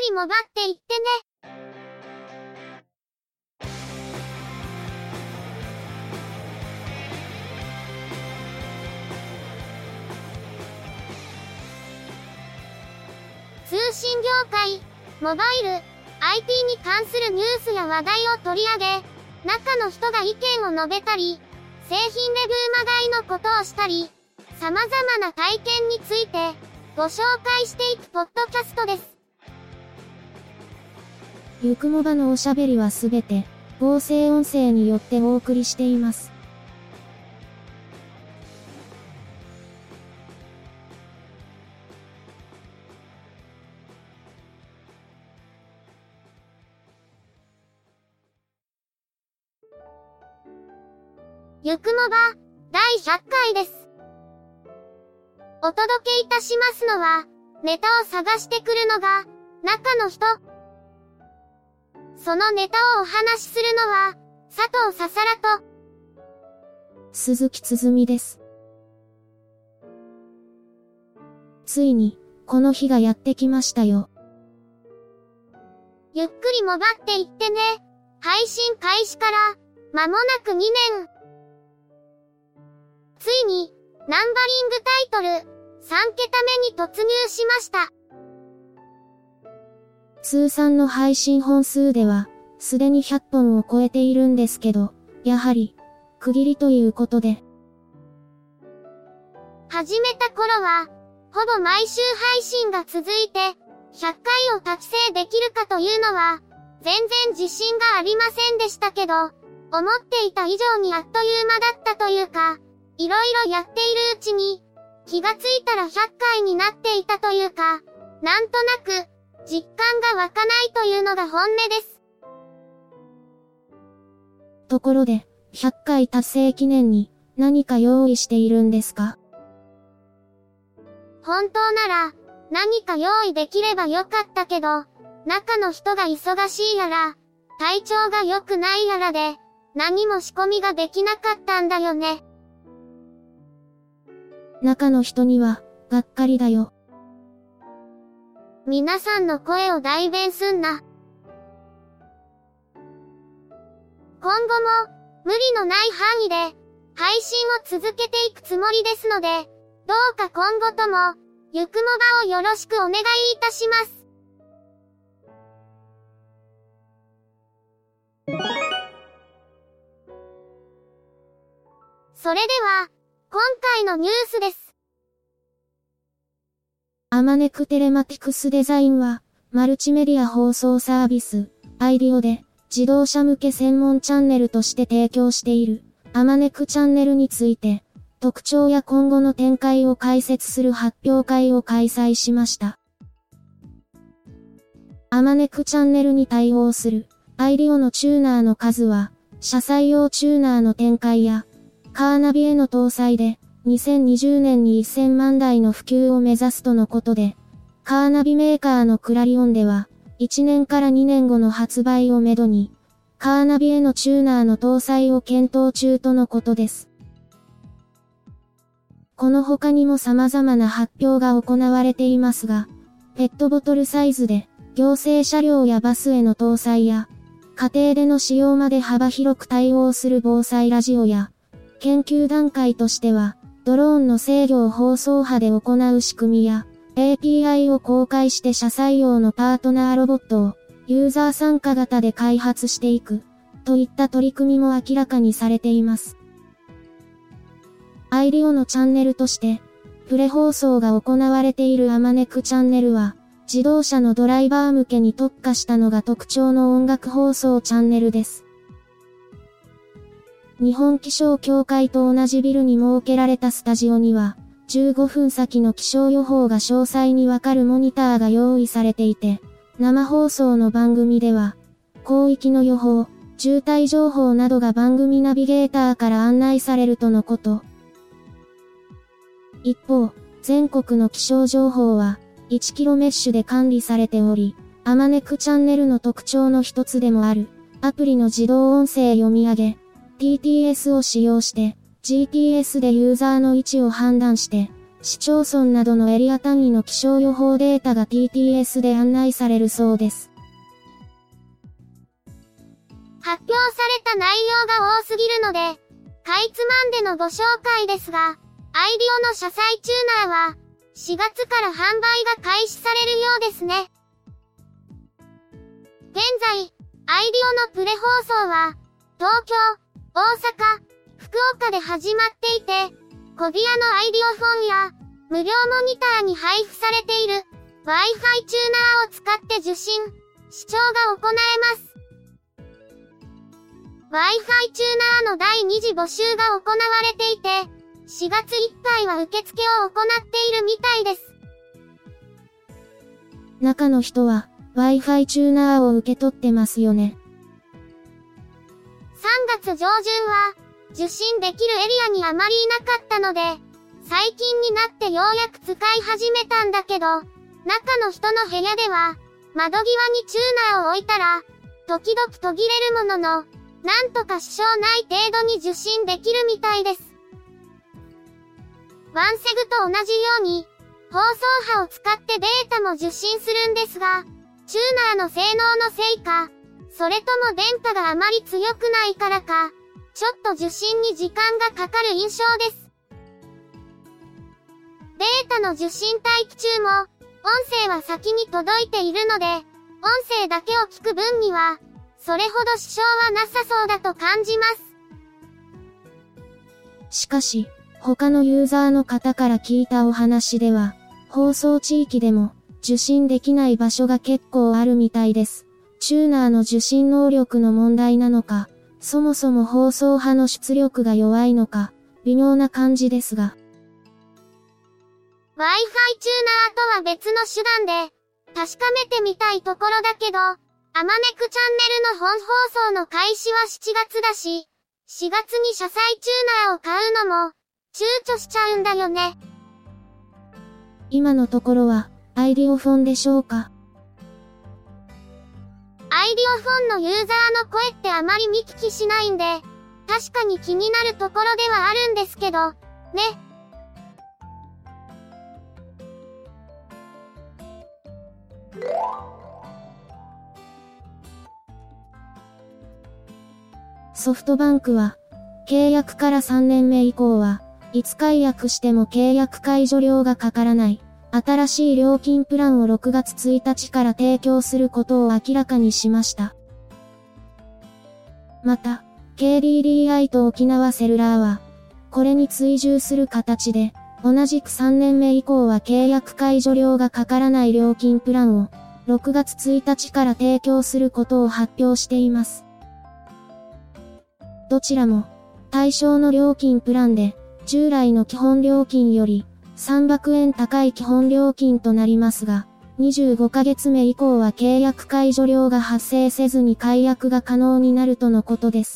りもばっていってね。通信業界、モバイル、IT に関するニュースや話題を取り上げ、中の人が意見を述べたり、製品レビューまがいのことをしたり、様々な体験についてご紹介していくポッドキャストです。 ゆくもばのおしゃべりはすべて合成音声によってお送りしています。 ゆくもば第100回です。お届けいたしますのは、ネタを探してくるのが中の人。そのネタをお話しするのは佐藤ささらと鈴木つづみです。ついにこの日がやってきましたよ。 ゆっくりもばっていってね。配信開始から間もなく2年。ついにナンバリングタイトル3桁目に突入しました。 通算の配信本数ではすでに100本を超えているんですけど、やはり区切りということで。 始めた頃はほぼ毎週配信が続いて100回を達成できるかというのは全然自信がありませんでしたけど、思っていた以上にあっという間だったというか、いろいろやっているうちに気がついたら100回になっていたというか、なんとなく実感が湧かないというのが本音です。 ところで、100回達成記念に何か用意しているんですか？ 本当なら何か用意できればよかったけど、中の人が忙しいやら、体調が良くないやらで、何も仕込みができなかったんだよね。 中の人には、がっかりだよ。 皆さんの声を代弁すんな。今後も、無理のない範囲で、配信を続けていくつもりですので、どうか今後とも、ゆくもばをよろしくお願いいたします。それでは、今回のニュースです。 アマネクテレマティクスデザインは、マルチメディア放送サービス、アイディオで、自動車向け専門チャンネルとして提供している、アマネクチャンネルについて、特徴や今後の展開を解説する発表会を開催しました。アマネクチャンネルに対応する、アイディオのチューナーの数は、車載用チューナーの展開や、カーナビへの搭載で、2020年に1000万台の普及を目指すとのことで、カーナビメーカーのクラリオンでは、1年から2年後の発売をめどに、カーナビへのチューナーの搭載を検討中とのことです。この他にも様々な発表が行われていますが、ペットボトルサイズで、行政車両やバスへの搭載や、家庭での使用まで幅広く対応する防災ラジオや、研究段階としては、ドローンの制御を放送波で行う仕組みや、API を公開して車載用のパートナーロボットを、ユーザー参加型で開発していく、といった取り組みも明らかにされています。アイディオのチャンネルとして、プレ放送が行われているアマネクチャンネルは、自動車のドライバー向けに特化したのが特徴の音楽放送チャンネルです。日本気象協会と同じビルに設けられたスタジオには、15分先の気象予報が詳細にわかるモニターが用意されていて、生放送の番組では、広域の予報、渋滞情報などが番組ナビゲーターから案内されるとのこと。一方、全国の気象情報は、1キロメッシュで管理されており、アマネクチャンネルの特徴の一つでもある、アプリの自動音声読み上げ、TTS を使用して、GPS でユーザーの位置を判断して、 市町村などのエリア単位の気象予報データが TTS で案内されるそうです。 発表された内容が多すぎるので、かいつまんでのご紹介ですが、アイディオの車載チューナーは、4月から販売が開始されるようですね。現在、アイディオのプレ放送は、東京、大阪、福岡で始まっていて、コビアのアイディオフォンや、無料モニターに配布されている、Wi-Fi チューナーを使って受信、視聴が行えます。Wi-Fi チューナーの第2次募集が行われていて、4月いっぱいは受付を行っているみたいです。 中の人は Wi-Fi チューナーを受け取ってますよね。 3月上旬は受信できるエリアにあまりいなかったので、最近になってようやく使い始めたんだけど、中の人の部屋では窓際にチューナーを置いたら、時々途切れるものの、なんとか支障ない程度に受信できるみたいです。ワンセグと同じように、放送波を使ってデータも受信するんですが、チューナーの性能のせいか、それとも電波があまり強くないからか、ちょっと受信に時間がかかる印象です。データの受信待機中も、音声は先に届いているので、音声だけを聞く分には、それほど支障はなさそうだと感じます。 しかし、他のユーザーの方から聞いたお話では、放送地域でも受信できない場所が結構あるみたいです。チューナーの受信能力の問題なのか、そもそも放送波の出力が弱いのか、微妙な感じですが。 Wi-Fi チューナーとは別の手段で、確かめてみたいところだけど、あまねくチャンネルの本放送の開始は7月だし、4月に車載チューナーを買うのも、躊躇しちゃうんだよね。 今のところは、アイディオフォンでしょうか。 アイディオフォンのユーザーの声ってあまり見聞きしないんで、確かに気になるところではあるんですけど、ね。 ソフトバンクは、契約から3年目以降は、いつ解約しても契約解除料がかからない、新しい料金プランを6月1日から提供することを明らかにしました。また、KDDI と沖縄セルラーは、これに追従する形で、同じく3年目以降は契約解除料がかからない料金プランを、6月1日から提供することを発表しています。どちらも、対象の料金プランで、従来の基本料金より、300円高い基本料金となりますが、25ヶ月目以降は契約解除料が発生せずに解約が可能になるとのことです。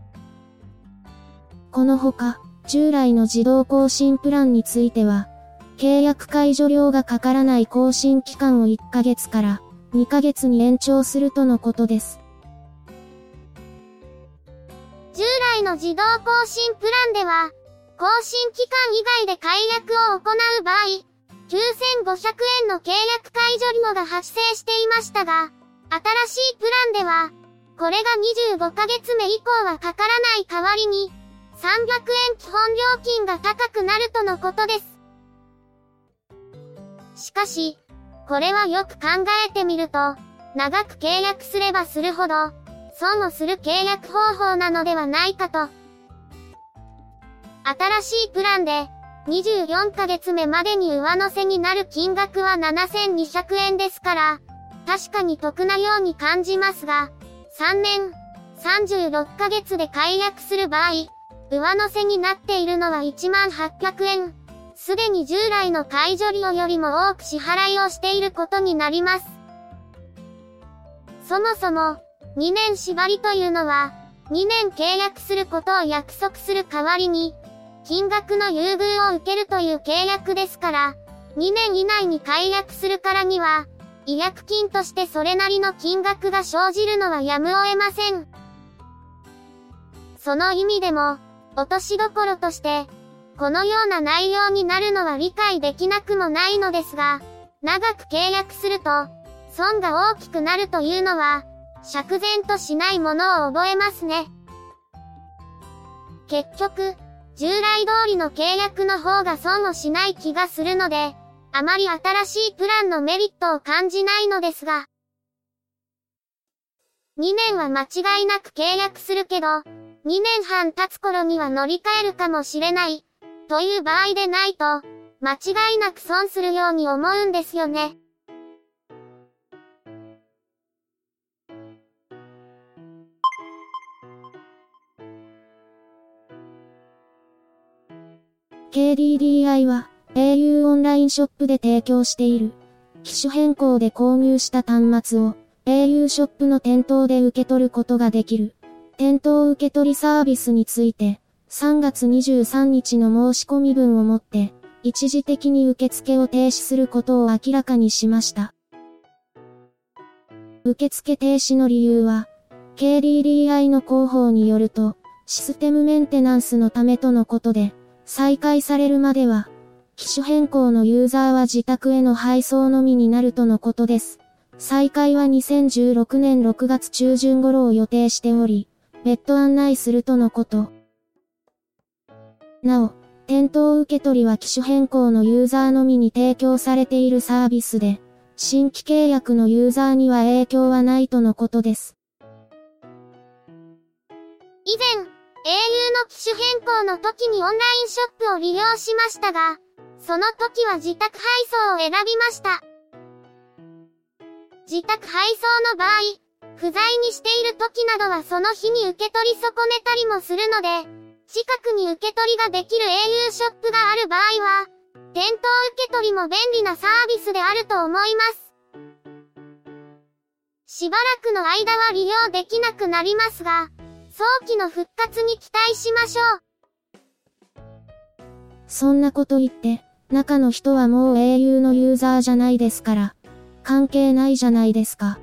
このほか、従来の自動更新プランについては、契約解除料がかからない更新期間を1ヶ月から2ヶ月に延長するとのことです。 従来の自動更新プランでは、更新期間以外で解約を行う場合、9500円の契約解除料が発生していましたが、新しいプランでは、これが25ヶ月目以降はかからない代わりに、300円基本料金が高くなるとのことです。しかし、これはよく考えてみると、長く契約すればするほど、損をする契約方法なのではないかと。新しいプランで、24ヶ月目までに上乗せになる金額は7200円ですから、確かに得なように感じますが、3年、36ヶ月で解約する場合、上乗せになっているのは10800円。すでに従来の解除料よりも多く支払いをしていることになります。そもそも、2年縛りというのは、2年契約することを約束する代わりに、金額の優遇を受けるという契約ですから、2年以内に解約するからには、違約金としてそれなりの金額が生じるのはやむを得ません。その意味でも、落としどころとして、 このような内容になるのは理解できなくもないのですが、長く契約すると、損が大きくなるというのは、釈然としないものを覚えますね。結局、従来通りの契約の方が損をしない気がするので、あまり新しいプランのメリットを感じないのですが、2年は間違いなく契約するけど、2年半経つ頃には乗り換えるかもしれない、という場合でないと、間違いなく損するように思うんですよね。 KDDI は au オンラインショップで提供している機種変更で購入した端末を au ショップの店頭で受け取ることができる店頭受け取りサービスについて3月23日の申し込み分をもって一時的に受付を停止することを明らかにしました。受付停止の理由は KDDI の広報によるとシステムメンテナンスのためとのことで、再開されるまでは、機種変更のユーザーは自宅への配送のみになるとのことです。再開は2016年6月中旬頃を予定しており、別途案内するとのこと。なお、店頭受け取りは機種変更のユーザーのみに提供されているサービスで、新規契約のユーザーには影響はないとのことです。 以前、au の機種変更の時にオンラインショップを利用しましたが、その時は自宅配送を選びました。自宅配送の場合、不在にしている時などはその日に受け取り損ねたりもするので、近くに受け取りができる au ショップがある場合は、店頭受け取りも便利なサービスであると思います。しばらくの間は利用できなくなりますが、早期の復活に期待しましょう。 そんなこと言って、中の人はもう au のユーザーじゃないですから、関係ないじゃないですか。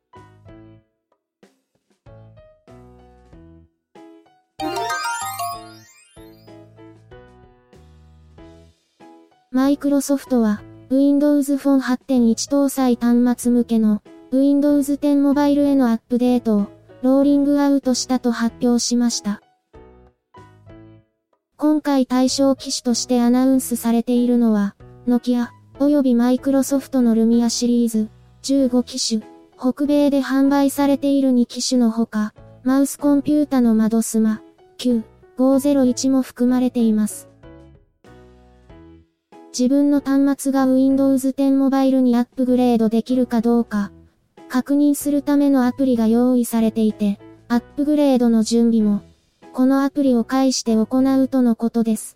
マイクロソフトは、Windows Phone 8.1搭載端末向けの Windows 10モバイルへのアップデートをローリングアウトしたと発表しました。今回対象機種としてアナウンスされているのは、ノキア、およびマイクロソフトのルミアシリーズ、15機種、北米で販売されている2機種のほか、マウスコンピュータの窓スマ、Q501 も含まれています。自分の端末が Windows 10モバイルにアップグレードできるかどうか、確認するためのアプリが用意されていて、アップグレードの準備も、このアプリを介して行うとのことです。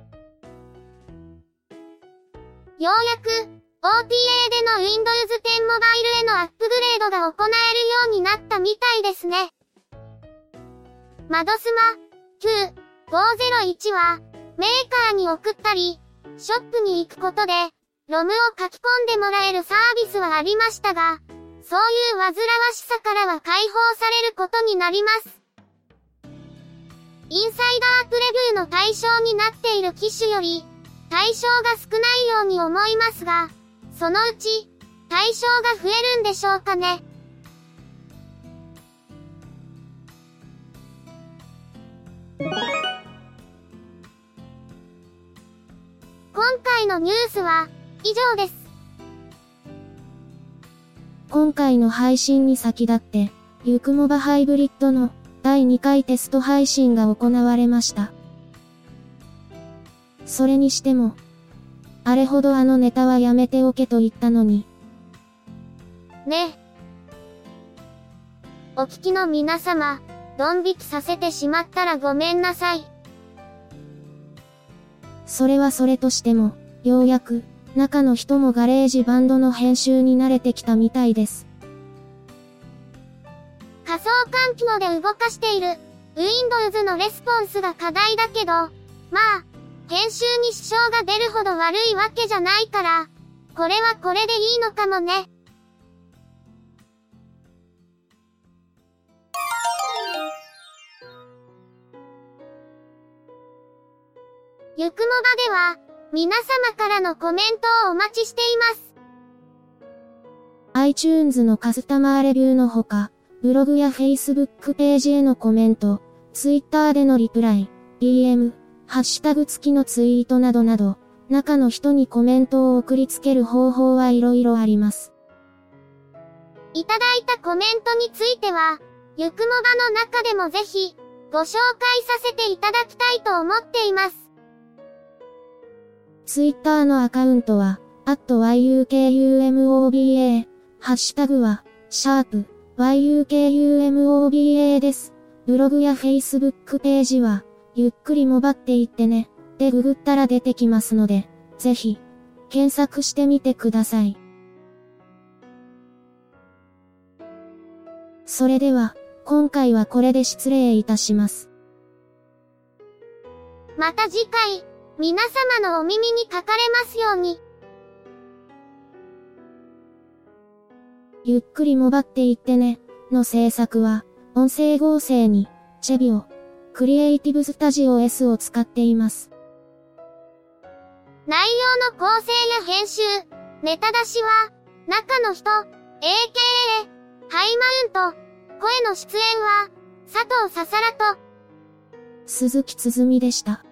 ようやく、OTA での Windows 10モバイルへのアップグレードが行えるようになったみたいですね。窓スマ Q501 は、メーカーに送ったり、ショップに行くことで、ロムを書き込んでもらえるサービスはありましたが、そういう煩わしさからは解放されることになります。インサイダープレビューの対象になっている機種より、対象が少ないように思いますが、そのうち、対象が増えるんでしょうかね。今回のニュースは、以上です。 今回の配信に先立って、ユクモバハイブリッドの第2回テスト配信が行われました。それにしても、あれほどあのネタはやめておけと言ったのに。 ね。お聞きの皆様、ドン引きさせてしまったらごめんなさい。 それはそれとしても、ようやく、中の人もガレージバンドの編集に慣れてきたみたいです。 仮想環境で動かしている Windows のレスポンスが課題だけど、まあ、編集に支障が出るほど悪いわけじゃないから、これはこれでいいのかもね。 ゆくもばでは、皆様からのコメントをお待ちしています。 iTunes のカスタマーレビューのほか、ブログや Facebook ページへのコメント、Twitter でのリプライ、DM、ハッシュタグ付きのツイートなどなど、中の人にコメントを送りつける方法はいろいろあります。 いただいたコメントについては、ゆくもばの中でもぜひ、ご紹介させていただきたいと思っています。 Twitter のアカウントは、@yukumoba、ハッシュタグは、#yukumoba です。ブログや Facebook ページは、ゆっくりもばっていってね、でググったら出てきますので、ぜひ、検索してみてください。それでは、今回はこれで失礼いたします。 また次回、皆様のお耳にかかれますように。 ゆっくりもばっていってね、の制作は、音声合成に、チェビオ、クリエイティブスタジオ S を使っています。 内容の構成や編集、ネタ出しは、中の人、AKA、ハイマウント、声の出演は、佐藤ささらと、 鈴木つづみでした。